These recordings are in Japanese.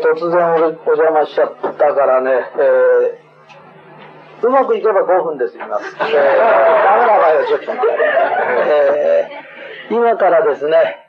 突然お邪魔しちゃったからね、うまくいけば5分で済みます。ダメな場合は10分。今からですね、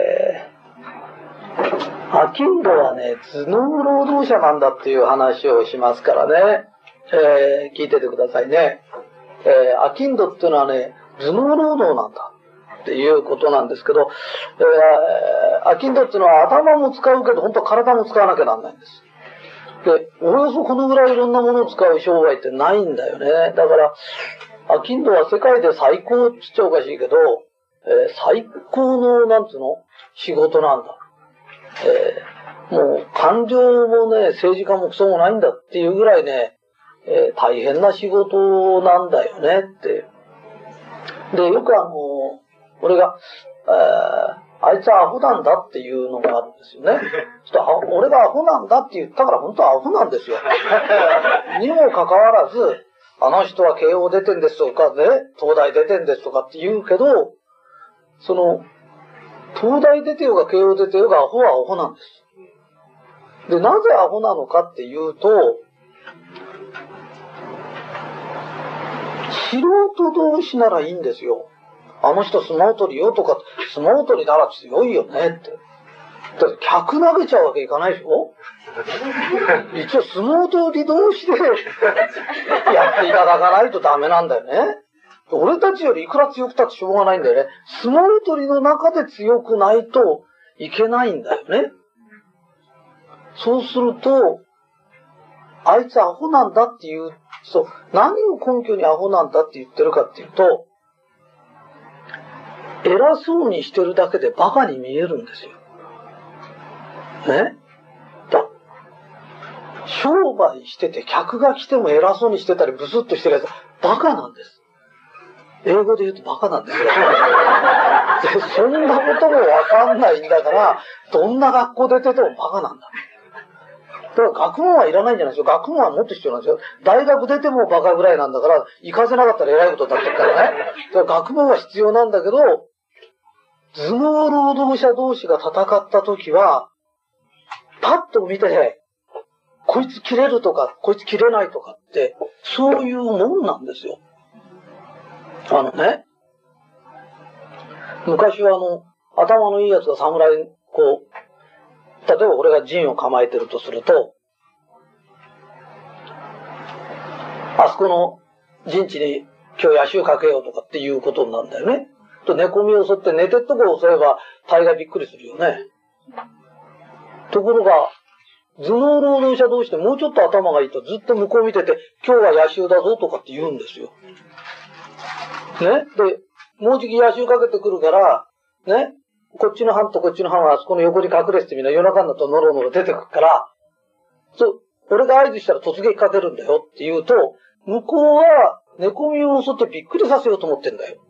商人はね、頭脳労働者なんだっていう話をしますからね、聞いててくださいね。商人っていうのはね、頭脳労働なんだっていうことなんですけど、商人っていうのは頭も使うけど、本当は体も使わなきゃなんないんです。で、およそこのぐらいいろんなものを使う商売ってないんだよね。だから、商人は世界で最高って言っちゃおかしいけど、最高の、なんつうの仕事なんだ。もう官僚もね、政治家もクソもないんだっていうぐらいね、大変な仕事なんだよねって。で、よく俺が、あいつはアホなんだっていうのがあるんですよね。俺がアホなんだって言ったから本当はアホなんですよ。にもかかわらず、あの人は慶応出てんですとかね、東大出てんですとかって言うけど、東大出てようが慶応出てようがアホはアホなんです。で、なぜアホなのかっていうと、素人同士ならいいんですよ。あの人相撲取りよとか、相撲取りなら強いよねって。だって客投げちゃうわけいかないでしょ。一応相撲取り同士でやっていただかないとダメなんだよね。俺たちよりいくら強くたってしょうがないんだよね。相撲取りの中で強くないといけないんだよね。そうすると、あいつアホなんだっていう、何を根拠にアホなんだって言ってるかっていうと、偉そうにしてるだけでバカに見えるんですよ。ね？商売してて客が来ても偉そうにしてたりブスッとしてるやつ、バカなんです。英語で言うとバカなんですよ。で、そんなこともわかんないんだから、どんな学校出ててもバカなんだ。だから学問はいらないんじゃないですよ。学問はもっと必要なんですよ。大学出てもバカぐらいなんだから、行かせなかったら偉いことになってるからね。だから学問は必要なんだけど、頭脳労働者同士が戦った時は、パッと見て、こいつ切れるとか、こいつ切れないとかって、そういうもんなんですよ。昔は頭のいいやつが侍、例えば俺が陣を構えてるとすると、あそこの陣地に今日野襲かけようとかっていうことなんだよね。と寝込みを襲って寝てっとこを襲えば大概びっくりするよね。ところが、頭脳労働者同士でもうちょっと頭がいいとずっと向こう見てて、今日は野襲だぞとかって言うんですよ。ね。で、もうじき野襲かけてくるから、ね。こっちの班とこっちの班はあそこの横に隠れててみんな夜中になるとノロノロ出てくるから、俺が合図したら突撃かけるんだよって言うと、向こうは寝込みを襲ってびっくりさせようと思ってんだよ。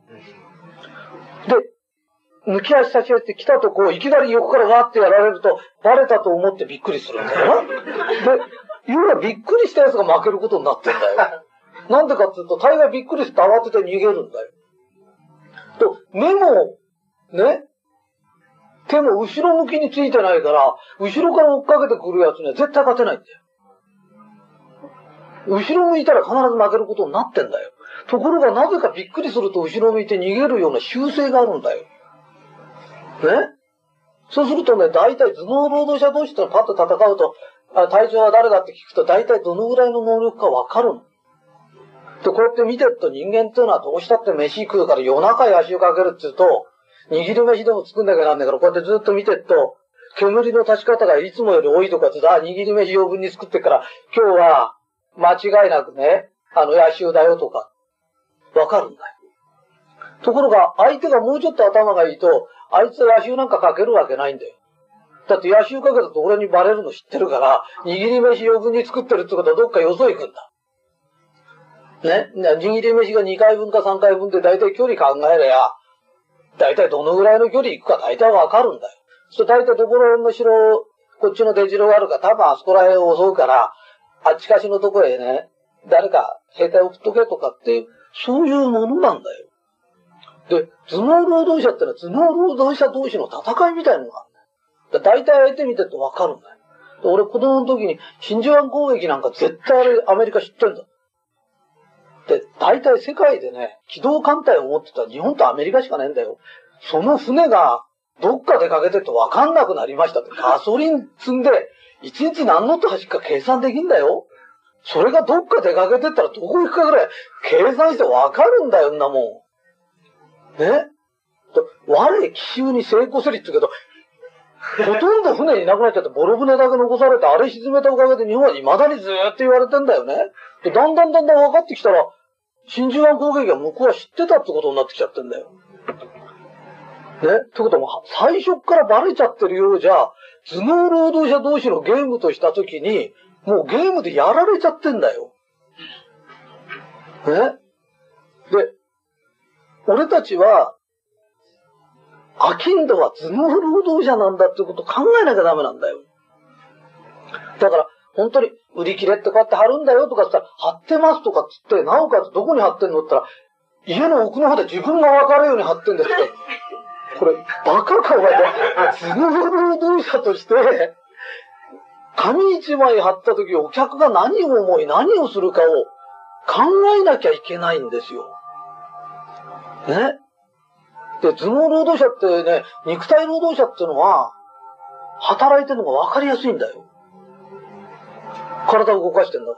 で、抜き足差し足して来たとこをいきなり横からガーってやられると、バレたと思ってびっくりするんだよな。で、要はびっくりしたやつが負けることになってんだよ。なんでかっていうと、大概びっくりして慌てて逃げるんだよ。と、目も、ね、手も後ろ向きについてないから、後ろから追っかけてくるやつには絶対勝てないんだよ。後ろ向いたら必ず負けることになってんだよ。ところがなぜかびっくりすると後ろ向いて逃げるような習性があるんだよ。ね？そうするとね、大体頭脳労働者同士とパッと戦うと、隊長は誰だって聞くと大体どのぐらいの能力かわかるの。で、こうやって見てると人間っていうのはどうしたって飯食うから夜中野襲かけるって言うと、握り飯でも作んなきゃなんだから、こうやってずっと見てると、煙の立ち方がいつもより多いとかって言うと、握り飯余分に作ってるから、今日は間違いなくね、野襲だよとか、わかるんだよ。ところが、相手がもうちょっと頭がいいと、あいつ野襲なんかかけるわけないんだよ。だって野襲かけたと俺にバレるの知ってるから、握り飯余分に作ってるってことはどっかよそ行くんだ。ね。握り飯が2回分か3回分で大体距離考えりゃ、大体どのぐらいの距離行くか大体わかるんだよ。そう大体どこら辺の城、こっちの出城があるか多分あそこら辺を襲うから、あっちかしのとこへね、誰か兵隊送っとけとかっていう、そういうものなんだよ。で、頭脳労働者ってのは頭脳労働者同士の戦いみたいなのがあるんだよ。大体相手見てるとわかるんだよ。 俺子供の時に真珠湾攻撃なんか絶対あれアメリカ知ってんだ。で、大体世界でね、機動艦隊を持ってた日本とアメリカしかねえんだよ。その船がどっか出かけてって分かんなくなりましたって。ガソリン積んで、一日何ノット走るか計算できんだよ。それがどっか出かけてったらどこ行くかぐらい計算して分かるんだよ、んなもん。ね。我奇襲に成功せりって言うけど、ほとんど船いなくなっちゃって、ボロ船だけ残されて、あれ沈めたおかげで日本は未だにずーっと言われてんだよね。で、だんだん分かってきたら、真珠湾攻撃は向こうは知ってたってことになってきちゃってんだよ。ね。ってことは、最初からバレちゃってるようじゃ、頭脳労働者同士のゲームとしたときに、もうゲームでやられちゃってんだよ。ね。で、俺たちは、商人は頭脳労働者なんだってことを考えなきゃダメなんだよ。だから、本当に売り切れってこうやって貼るんだよとかって言ったら、貼ってますとかって言って、なおかつどこに貼ってんのって言ったら、家の奥の方で自分が分かるように貼ってんですって。これ、バカかお前。頭脳労働者として、紙一枚貼った時お客が何を思い何をするかを考えなきゃいけないんですよ。ね。で、頭脳労働者ってね、肉体労働者っていうのは、働いてるのが分かりやすいんだよ。体を動かしてんだから。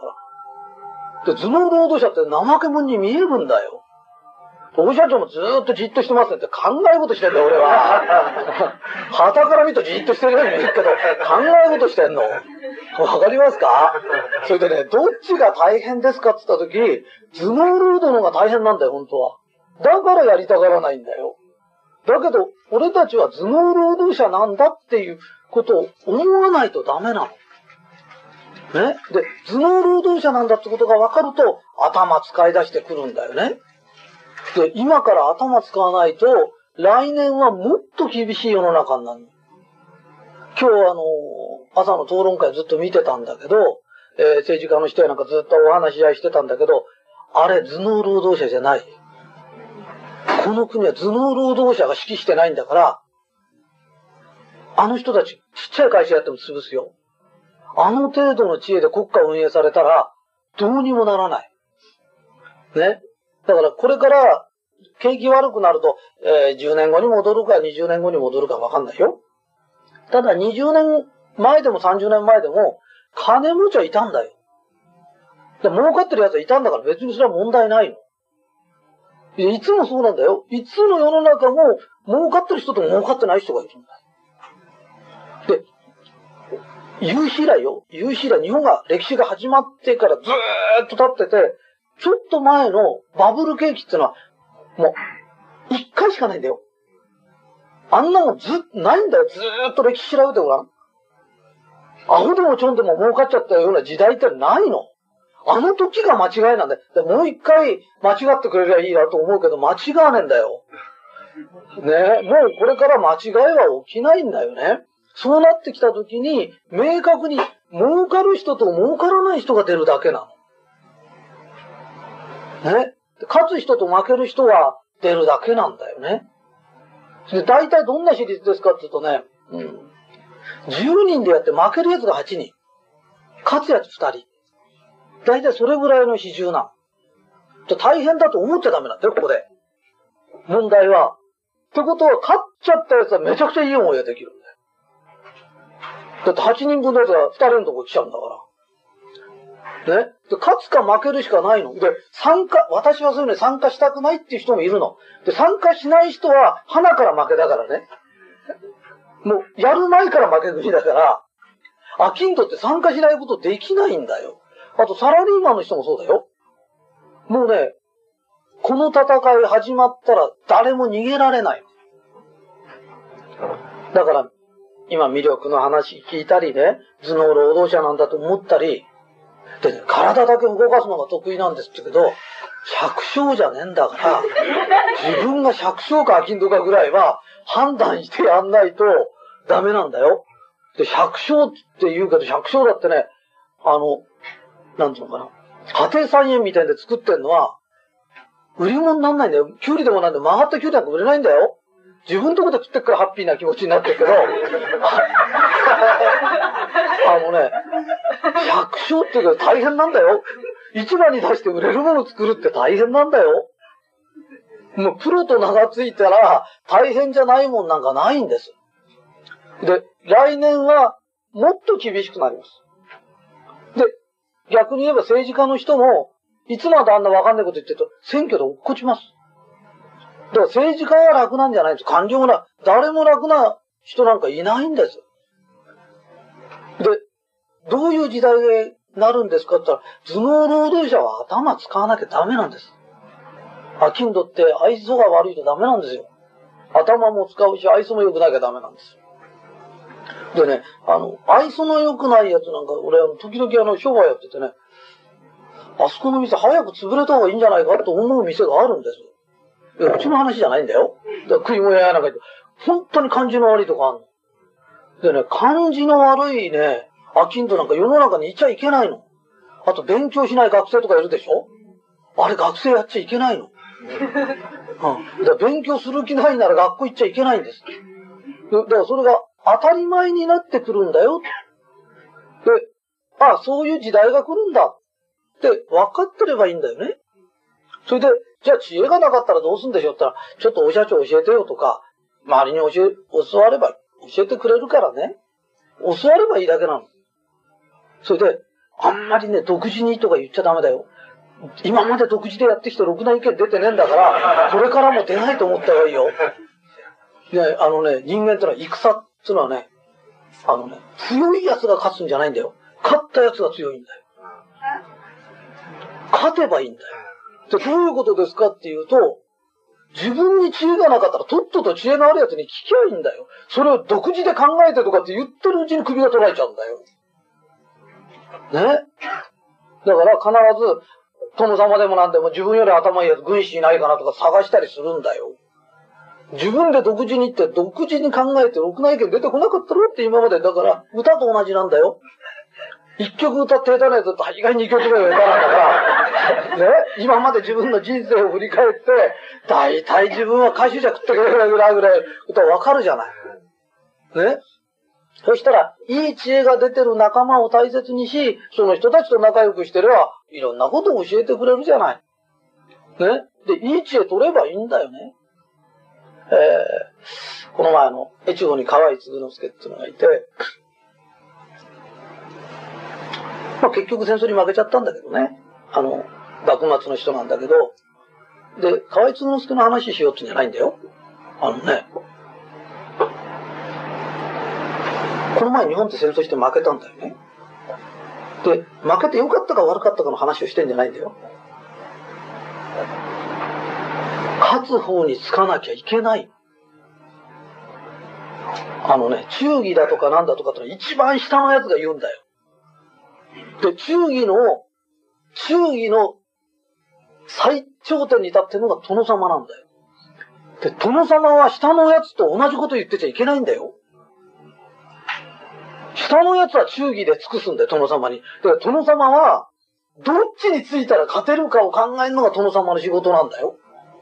で、頭脳労働者って怠け者に見えるんだよ。大社長もずーっとじっとしてますねって考え事してんだよ、俺は。旗から見るとじっとしてるように見えるけど、考え事してんの。わかりますか？それでね、どっちが大変ですかって言った時、頭脳労働の方が大変なんだよ、本当は。だからやりたがらないんだよ。だけど、俺たちは頭脳労働者なんだっていうことを思わないとダメなの。ね。で、頭脳労働者なんだってことが分かると、頭使い出してくるんだよね。で、今から頭使わないと、来年はもっと厳しい世の中になる。今日朝の討論会ずっと見てたんだけど、政治家の人やなんかずっとお話し合いしてたんだけど、あれ頭脳労働者じゃない。この国は頭脳労働者が指揮してないんだから、あの人たちちっちゃい会社やっても潰すよ。あの程度の知恵で国家を運営されたら、どうにもならない。ね。だからこれから景気悪くなると、10年後に戻るか20年後に戻るか分かんないよ。ただ20年前でも30年前でも金持ちはいたんだよ。で儲かってる奴はいたんだから別にそれは問題ないの。いつもそうなんだよ。いつの世の中も儲かってる人と儲かってない人がいるんだよ。で、有史以来よ。有史以来、日本が歴史が始まってからずーっと経ってて、ちょっと前のバブル景気っていうのは、もう、一回しかないんだよ。あんなのないんだよ。ずーっと歴史調べてごらん。アホでもちょんでも儲かっちゃったような時代ってないの。あの時が間違いなんだよ。でもう一回間違ってくれりゃいいなと思うけど、間違わねえんだよ。ねえ、もうこれから間違いは起きないんだよね。そうなってきた時に、明確に儲かる人と儲からない人が出るだけなの。ね。勝つ人と負ける人は出るだけなんだよね。で、大体どんな比率ですかって言うとね、10人でやって負けるやつが8人。勝つやつ2人。大体それぐらいの比重なの。大変だと思っちゃダメなんだよ、ここで。問題は。ってことは、勝っちゃったやつはめちゃくちゃいい思いができるんだよ。だって8人分のやつが2人のとこ来ちゃうんだから。ね。で、勝つか負けるしかないの。で、私はそういうのに参加したくないっていう人もいるの。で、参加しない人は、鼻から負けだからね。もう、やる前から負け組だから、商人って参加しないことできないんだよ。あと、サラリーマンの人もそうだよ。もうね、この戦い始まったら誰も逃げられない。だから、今魅力の話聞いたりね、頭脳労働者なんだと思ったり、でね、体だけ動かすのが得意なんですけど、百姓じゃねえんだから、自分が百姓か商人かぐらいは判断してやんないとダメなんだよ。で、百姓って言うけど、百姓だってね、なんていうのかな。家庭菜園みたいで作ってんのは、売り物になんないんだよ。キュウリでもなんで曲がったキュウリなんか売れないんだよ。自分のとこで食ってっからハッピーな気持ちになってるけど、 勝っていうか大変なんだよ。市場に出して売れるものを作るって大変なんだよ。もうプロと名がついたら大変じゃないもんなんかないんです。で、来年はもっと厳しくなります。で、逆に言えば政治家の人も、いつまであんなわかんないこと言ってると、選挙で落っこちます。だから政治家は楽なんじゃないんです。官僚も誰も楽な人なんかいないんです。で、どういう時代になるんですかって言ったら、頭脳労働者は頭使わなきゃダメなんです。商人って愛想が悪いとダメなんですよ。頭も使うし、愛想も良くなきゃダメなんです。でね、愛想の良くないやつなんか、俺、時々商売やっててね、あそこの店早く潰れた方がいいんじゃないかと思う店があるんです。いや、うちの話じゃないんだよ。だから食い物屋なんか言って、本当に感じの悪いとこあるの。でね、感じの悪いね、商人なんか世の中にいちゃいけないの。あと勉強しない学生とかいるでしょ？あれ学生やっちゃいけないの。だから勉強する気ないなら学校行っちゃいけないんです。だからそれが当たり前になってくるんだよ。で、そういう時代が来るんだって分かってればいいんだよね。それで、じゃあ知恵がなかったらどうするんでしょって言ったら、ちょっとお社長教えてよとか、周りに教われば、教えてくれるからね。教わればいいだけなの。それで、あんまりね、独自にとか言っちゃダメだよ。今まで独自でやってきてろくな意見出てねえんだから、これからも出ないと思った方がいいよ。ね、人間ってのは戦ってのはね、強い奴が勝つんじゃないんだよ。勝った奴が強いんだよ。勝てばいいんだよ。で、どういうことですかっていうと、自分に知恵がなかったら、とっとと知恵のある奴に聞きゃいいんだよ。それを独自で考えてとかって言ってるうちに首が取られちゃうんだよ。ね。だから必ず、殿様でもなんでも自分より頭いいやつ軍師いないかなとか探したりするんだよ。自分で独自に言って独自に考えてろくな意見出てこなかったろって今まで。だから歌と同じなんだよ。一曲歌って下手なやつと大概二曲目が下手なんだからね、今まで自分の人生を振り返って大体自分は歌手じゃ食ってくれるぐらい歌わかるじゃないね。そしたらいい知恵が出てる仲間を大切にし、その人たちと仲良くしてればいろんなことを教えてくれるじゃないね。で、いい知恵取ればいいんだよね。この前越後に河合継之助っていうのがいて、結局戦争に負けちゃったんだけどね。幕末の人なんだけど、で、河合継之助の話しようってんじゃないんだよ。この前日本って戦争して負けたんだよね。で、負けて良かったか悪かったかの話をしてんじゃないんだよ。勝つ方につかなきゃいけない。忠義だとかなんだとかって一番下のやつが言うんだよ。で、忠義の最頂点に立ってるのが殿様なんだよ。で、殿様は下のやつと同じこと言ってちゃいけないんだよ。下のやつは忠義で尽くすんだよ、殿様に。だから殿様は、どっちについたら勝てるかを考えるのが殿様の仕事なんだよ。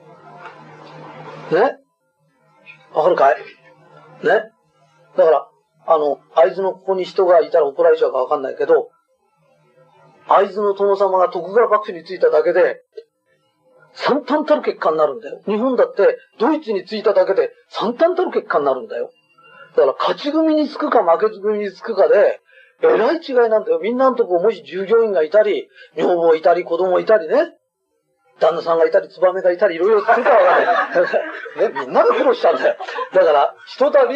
ね？わかるかい？ね？だから、会津のここに人がいたら怒られちゃうかわかんないけど、会津の殿様が徳川幕府についただけで、惨憺たる結果になるんだよ。日本だってドイツについただけで惨憺たる結果になるんだよ。だから勝ち組につくか負け組につくかで、えらい違いなんだよ。みんなのとこもし従業員がいたり、女房いたり、子供いたりね。旦那さんがいたり、ツバメがいたり、いろいろつくかわかんない。ね、みんなが苦労したんだよ。だから、ひとたび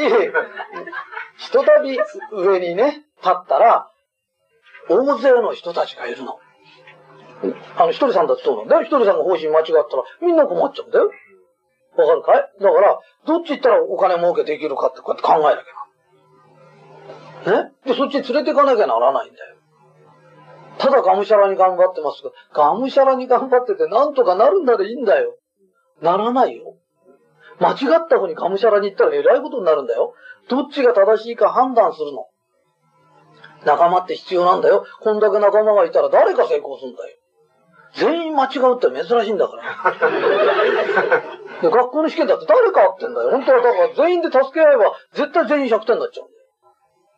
上にね、立ったら、大勢の人たちがいるの。一人さんだってそうなんだよ。一人さんが方針間違ったら、みんな困っちゃうんだよ。わかるかい？だから、どっち行ったらお金儲けできるかってこうやって考えなきゃ。ね？で、そっちに連れて行かなきゃならないんだよ。ただがむしゃらに頑張ってますが、がむしゃらに頑張っててなんとかなるんだでいいんだよ。ならないよ。間違った方にがむしゃらに行ったらえらいことになるんだよ。どっちが正しいか判断するの。仲間って必要なんだよ。こんだけ仲間がいたら誰か成功するんだよ。全員間違うって珍しいんだから。で、学校の試験だって誰か合ってんだよ。本当はだから全員で助け合えば絶対全員100点になっちゃうん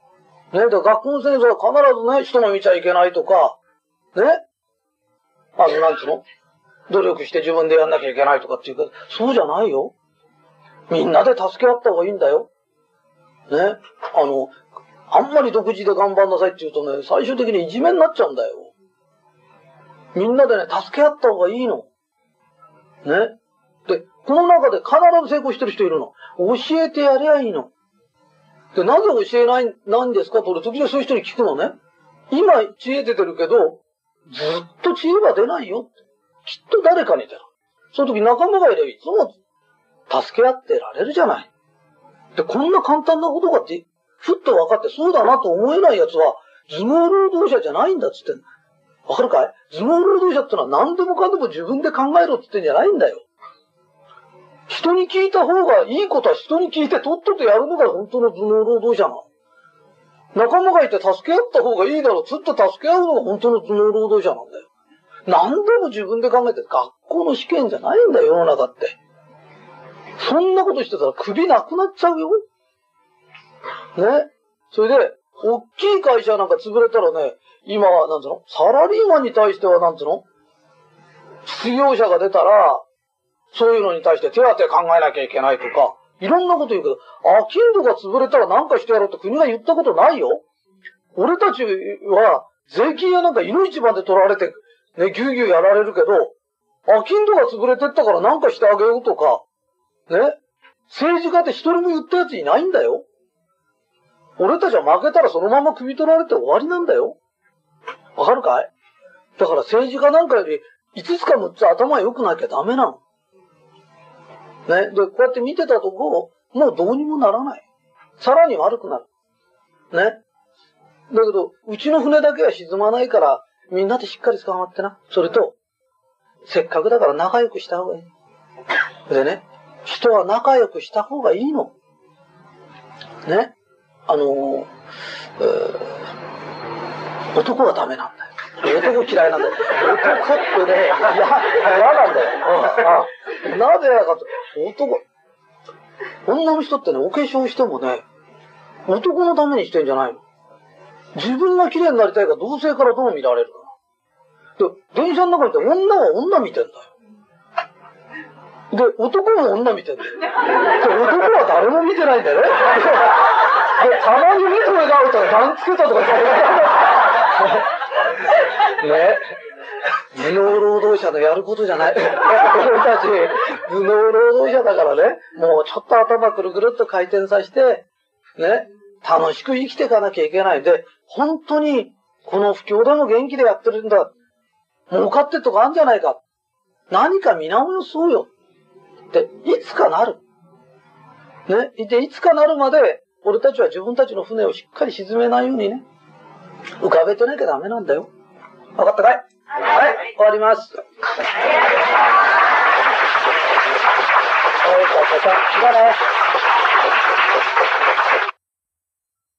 ね、で、学校の先生は必ずね、人の見ちゃいけないとか、ね、なんつうの努力して自分でやんなきゃいけないとかっていうか、そうじゃないよ。みんなで助け合った方がいいんだよ。ね。あんまり独自で頑張んなさいって言うとね、最終的にいじめになっちゃうんだよ。みんなでね、助け合った方がいいの。ね。で、この中で必ず成功してる人いるの。教えてやりゃいいの。で、なぜ教えないんですかと俺時々そういう人に聞くのね。今知恵出てるけど、ずっと知恵は出ないよ。きっと誰かに出る。その時仲間がいればいつも助け合ってられるじゃない。で、こんな簡単なことがふっと分かってそうだなと思えない奴は頭脳労働者じゃないんだっつってんの。わかるかい？頭脳労働者ってのは何でもかんでも自分で考えろって言ってんじゃないんだよ。人に聞いた方がいいことは人に聞いてとっととやるのが本当の頭脳労働者なの。仲間がいて助け合った方がいいだろう。ずっと助け合うのが本当の頭脳労働者なんだよ。何でも自分で考えて、学校の試験じゃないんだよ、世の中って。そんなことしてたら首なくなっちゃうよ。ね。それで、大きい会社なんか潰れたらね、今は、なんつうの？サラリーマンに対しては、なんつうの？失業者が出たら、そういうのに対して手当て考えなきゃいけないとか、いろんなこと言うけど、金土が潰れたら何かしてやろうって国が言ったことないよ。俺たちは、税金やなんか犬一番で取られて、ね、ぎゅうぎゅうやられるけど、金土が潰れてったから何かしてあげようとか、ね、政治家って一人も言ったやついないんだよ。俺たちは負けたらそのまま首取られて終わりなんだよ。わかるかい？だから政治家なんかより5つか6つ頭良くなきゃダメなの。ね。で、こうやって見てたとこ、もうどうにもならない。さらに悪くなる。ね。だけど、うちの船だけは沈まないから、みんなでしっかり捕まってな。それと、せっかくだから仲良くした方がいい。でね、人は仲良くした方がいいの。ね。男はダメなんだよ。男嫌いなんだよ。男ってね、嫌なんだよ。なぜやかと、女の人ってね、お化粧してもね、男のためにしてんじゃないの。自分が綺麗になりたいから同性からどう見られるかな。で、電車の中にいて女は女見てんだよ。で、男も女見てんだよ。で、男は誰も見てないんだよね。で、たまに目と目が合うとガンつけたとか言ってね。頭脳労働者のやることじゃない。俺たち、頭脳労働者だからね、もうちょっと頭くるくるっと回転させて、ね、楽しく生きていかなきゃいけないんで、本当に、この不況でも元気でやってるんだ。儲かってとかあるんじゃないか。何か見直そうよ。で、いつかなる。ね。で、いつかなるまで、俺たちは自分たちの船をしっかり沈めないようにね、浮かべてなきゃダメなんだよ。わかったかい？はい、終わります。はい、じゃあね。